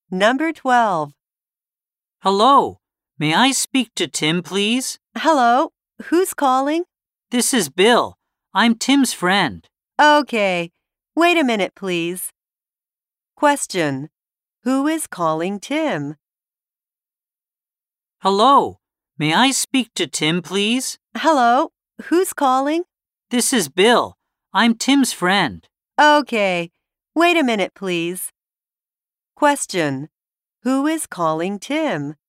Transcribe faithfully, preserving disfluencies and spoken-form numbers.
Number twelve. Hello. May I speak to Tim, please? Hello. Who's calling? This is Bill. I'm Tim's friend. Okay. Wait a minute, please. Question. Who is calling Tim? Hello. May I speak to Tim, please? Hello. Who's calling? This is Bill. I'm Tim's friend. Okay. Wait a minute, please. Question. Who is calling Tim?